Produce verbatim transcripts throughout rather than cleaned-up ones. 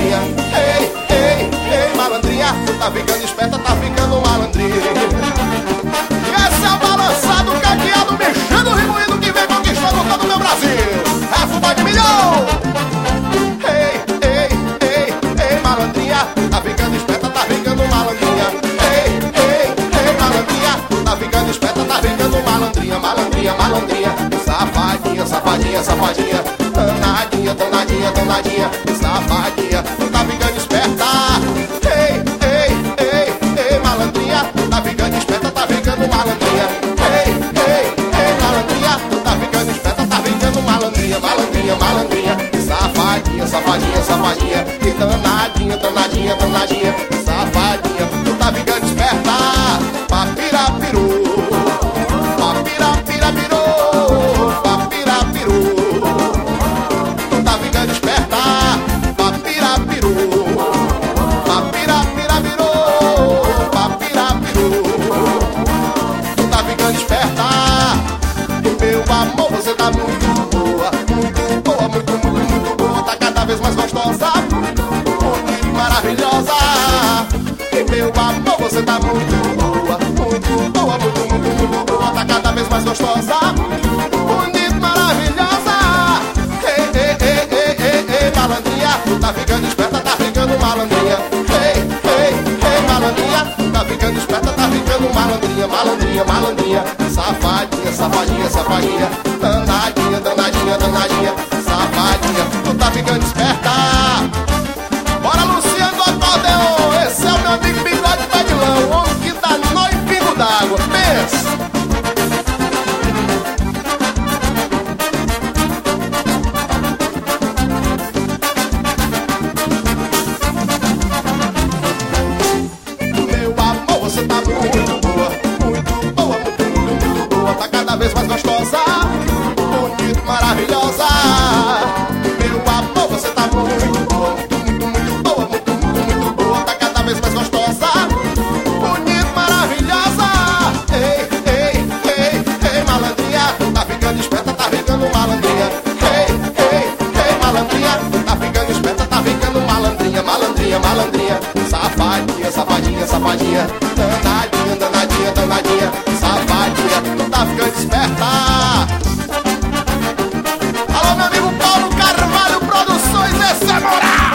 malandrinha. Ei, ei, ei, malandrinha, tu tá ficando esperta, tá ficando malandrinha. E esse é o balançado, caqueado, mexendo o remoído que vem conquistando todo o meu Brasil. É fubá de milhão. Ei, ei, ei, ei, malandrinha, tá ficando esperta, tá ficando malandrinha. Ei, ei, ei, malandrinha, tá ficando esperta, tá ficando malandrinha, malandrinha, malandrinha. Safadinha, safadinha, safadinha, danadinha, danadinha, danadinha, safadinha, tu tá ficando esperta. Ei, ei, ei, ei, malandrinha, tá ficando esperta, tá ficando malandrinha. Ei, ei, ei, malandrinha, tu tá ficando esperta, tá ficando malandrinha, malandrinha, malandrinha. Safadinha, safadinha, safadinha, e danadinha, danadinha, danadinha, safadinha, tu tá ficando esperta. Papirapiru, papirapirapiru, papirapiru, tu tá ficando esperta. Papirapiru, papirapirapiru, papirapiru, tu tá ficando esperta. E meu amor, você tá muito boa, muito boa, muito, muito, muito boa. Tá cada vez mais gostosa, muito maravilhosa. E meu amor, você tá muito boa, muito boa, muito, muito, muito boa. Tá cada vez mais gostosa, bonita, maravilhosa. Ei, ei, ei, ei, ei, ei, malandrinha, tu tá ficando esperta, tá ficando malandrinha. Ei, ei, ei, malandrinha, tu tá ficando esperta, tá ficando malandrinha, malandrinha, malandrinha. Safadinha, safadinha, safadinha, danadinha, danadinha, danadinha, safadinha, tu tá ficando esperta. Bora, Luciano do acordeon, esse é o meu amigo Bigode Pedilão, o homem que dá nó em pingo d'água. Pensa! Meu amor, você tá muito boa, muito boa, muito, muito, muito boa. Tá cada vez mais gostosa, bonita, maravilhosa. Meu amor, você tá muito boa, muito, muito, muito boa, muito, muito, muito boa. Tá cada vez mais gostosa, bonita, maravilhosa. Ei, ei, ei, ei, malandrinha, tá ficando esperta, tá ficando malandrinha. Ei, ei, ei, malandrinha, tá ficando esperta, tá ficando malandrinha, malandrinha, malandrinha. Safadinha, safadinha, safadinha, danadinha, danadinha, danadinha, safadinha, tu tá ficando esperta. Alô, meu amigo Paulo Carvalho Produções, esse é moral.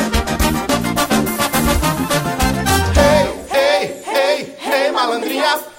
Ei, ei, ei, ei, malandrinha,